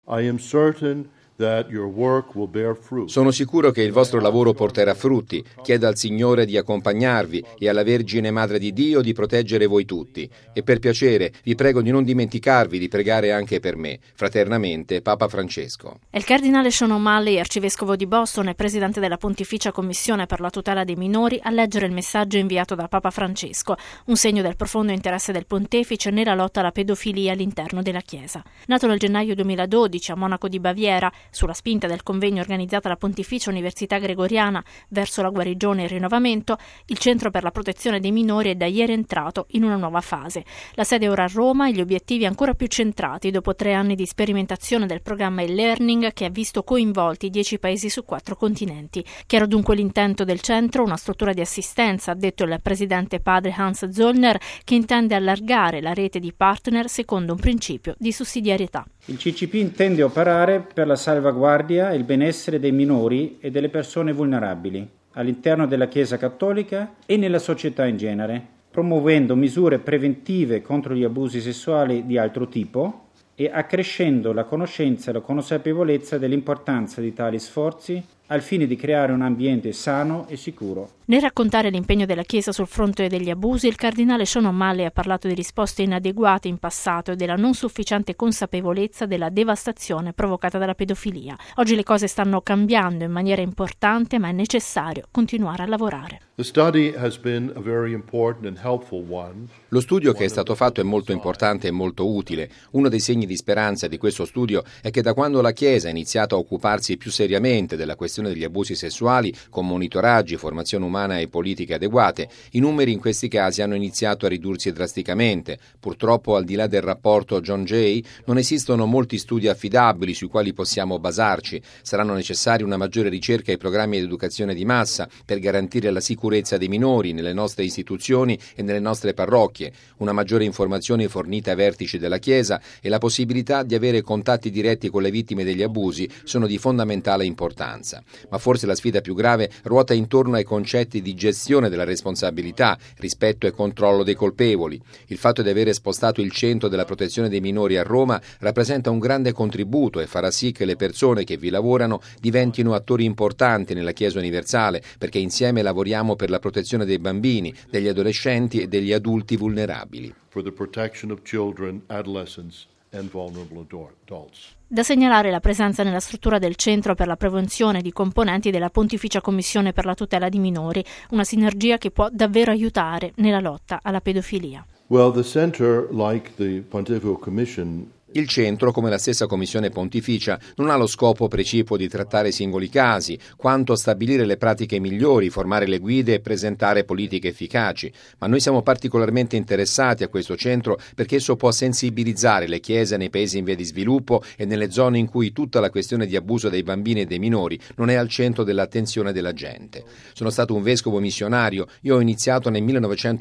I am certain that your work will bear fruit. Sono sicuro che il vostro lavoro porterà frutti. Chiedo al Signore di accompagnarvi e alla Vergine Madre di Dio di proteggere voi tutti. E per piacere vi prego di non dimenticarvi di pregare anche per me. Fraternamente, Papa Francesco. Il cardinale Sean O'Malley, arcivescovo di Boston e presidente della Pontificia Commissione per la tutela dei minori, a leggere il messaggio inviato da Papa Francesco, un segno del profondo interesse del pontefice nella lotta alla pedofilia all'interno della Chiesa. Nato nel gennaio 2012 a Monaco di Baviera, sulla spinta del convegno organizzato alla Pontificia Università Gregoriana verso la guarigione e il rinnovamento, il Centro per la protezione dei minori è da ieri entrato in una nuova fase. La sede è ora a Roma e gli obiettivi ancora più centrati dopo 3 anni di sperimentazione del programma e-learning che ha visto coinvolti 10 paesi su 4 continenti. Chiaro dunque l'intento del centro, una struttura di assistenza, ha detto il presidente padre Hans Zollner, che intende allargare la rete di partner secondo un principio di sussidiarietà. Il CCP intende operare per la salvaguardia e il benessere dei minori e delle persone vulnerabili all'interno della Chiesa Cattolica e nella società in genere, promuovendo misure preventive contro gli abusi sessuali di altro tipo e accrescendo la conoscenza e la consapevolezza dell'importanza di tali sforzi al fine di creare un ambiente sano e sicuro. Nel raccontare l'impegno della Chiesa sul fronte degli abusi, il cardinale Sean O'Malley ha parlato di risposte inadeguate in passato e della non sufficiente consapevolezza della devastazione provocata dalla pedofilia. Oggi le cose stanno cambiando in maniera importante, ma è necessario continuare a lavorare. The study has been a very important and helpful one. Lo studio che è stato fatto è molto importante e molto utile. Uno dei segni di speranza di questo studio è che da quando la Chiesa ha iniziato a occuparsi più seriamente della questione degli abusi sessuali, con monitoraggi, formazione umana e politiche adeguate, i numeri in questi casi hanno iniziato a ridursi drasticamente. Purtroppo, al di là del rapporto John Jay, non esistono molti studi affidabili sui quali possiamo basarci. Saranno necessari una maggiore ricerca e programmi di educazione di massa per garantire la sicurezza dei minori nelle nostre istituzioni e nelle nostre parrocchie, una maggiore informazione fornita ai vertici della Chiesa e la possibilità di avere contatti diretti con le vittime degli abusi sono di fondamentale importanza. Ma forse la sfida più grave ruota intorno ai concetti di gestione della responsabilità, rispetto e controllo dei colpevoli. Il fatto di avere spostato il centro della protezione dei minori a Roma rappresenta un grande contributo e farà sì che le persone che vi lavorano diventino attori importanti nella Chiesa universale, perché insieme lavoriamo per la protezione dei bambini, degli adolescenti e degli adulti vulnerabili. For the protection of children, adolescents and vulnerable adults. Da segnalare la presenza nella struttura del Centro per la prevenzione di componenti della Pontificia Commissione per la tutela di minori, una sinergia che può davvero aiutare nella lotta alla pedofilia. Well, the center, like the Pontifical Commission, Il centro, come la stessa Commissione Pontificia, non ha lo scopo precipuo di trattare singoli casi, quanto stabilire le pratiche migliori, formare le guide e presentare politiche efficaci. Ma noi siamo particolarmente interessati a questo centro perché esso può sensibilizzare le chiese nei paesi in via di sviluppo e nelle zone in cui tutta la questione di abuso dei bambini e dei minori non è al centro dell'attenzione della gente. Sono stato un vescovo missionario. Io ho iniziato nel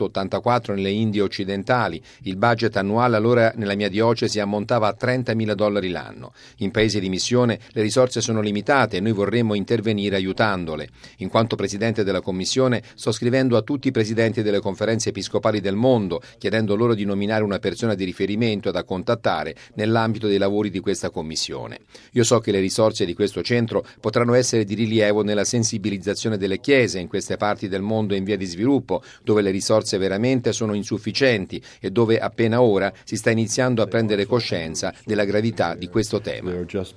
1984 nelle Indie occidentali. Il budget annuale allora nella mia diocesi ammontava a $30.000 l'anno. In paesi di missione le risorse sono limitate e noi vorremmo intervenire aiutandole. In quanto presidente della commissione sto scrivendo a tutti i presidenti delle conferenze episcopali del mondo, chiedendo loro di nominare una persona di riferimento da contattare nell'ambito dei lavori di questa commissione. Io so che le risorse di questo centro potranno essere di rilievo nella sensibilizzazione delle chiese in queste parti del mondo in via di sviluppo, dove le risorse veramente sono insufficienti e dove appena ora si sta iniziando a prendere coscienza della gravità di questo tema.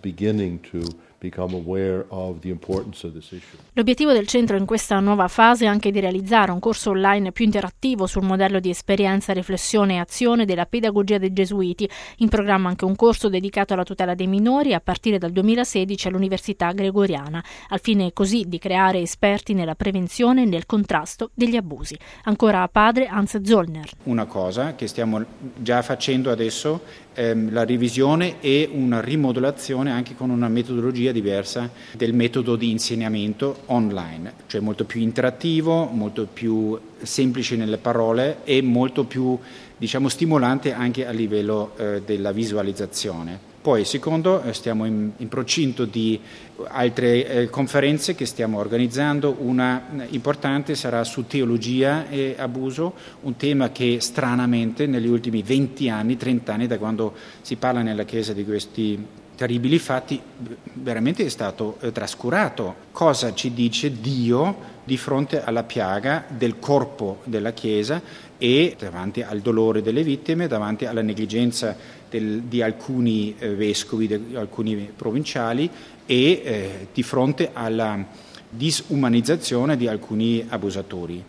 L'obiettivo del centro in questa nuova fase è anche di realizzare un corso online più interattivo sul modello di esperienza, riflessione e azione della pedagogia dei gesuiti. In programma anche un corso dedicato alla tutela dei minori a partire dal 2016 all'Università Gregoriana, al fine così di creare esperti nella prevenzione e nel contrasto degli abusi. Ancora a padre Hans Zollner. Una cosa che stiamo già facendo adesso la revisione e una rimodulazione anche con una metodologia diversa del metodo di insegnamento online, cioè molto più interattivo, molto più semplice nelle parole e molto più, stimolante anche a livello della visualizzazione. Poi, secondo, stiamo in procinto di altre conferenze che stiamo organizzando. Una importante sarà su teologia e abuso, un tema che stranamente negli ultimi 20 anni, 30 anni, da quando si parla nella Chiesa di questi terribili fatti veramente è stato trascurato. Cosa ci dice Dio di fronte alla piaga del corpo della Chiesa e davanti al dolore delle vittime, davanti alla negligenza di alcuni vescovi, di alcuni provinciali e di fronte alla disumanizzazione di alcuni abusatori.